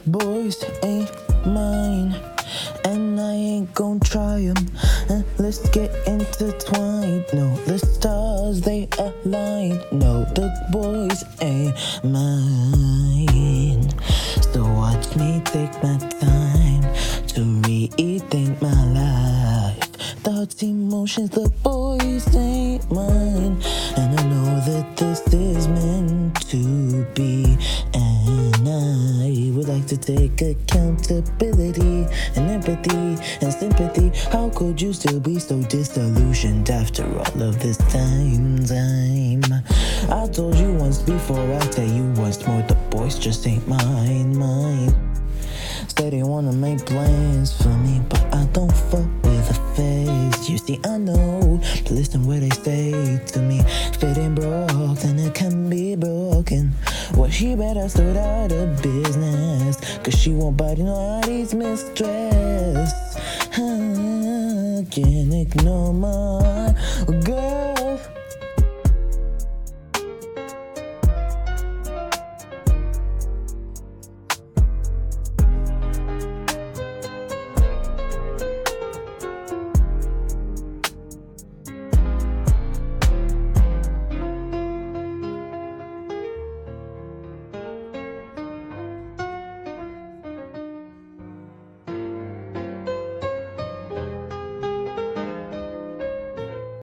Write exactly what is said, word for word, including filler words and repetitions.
boys ain't mine, and I ain't gon' try 'em. Uh, let's get intertwined. No, the stars they align. No, the boys ain't mine. So watch me take my time to rethink my life. Thoughts, emotions, the boys ain't mine, and I know that this is meant to be. And I would like to take accountability and empathy and sympathy. How could you still be so disillusioned after all of this time? Time. I told you once before, I'll tell you once more. The boys just ain't mine, mine. Say they wanna make plans for me, but I don't fuck with a face. You see, I know, but listen what they say to me. If it ain't broke, then it can be broken. Well, she better start out of business, cause she won't bite nobody's mistress. I can't ignore my girl.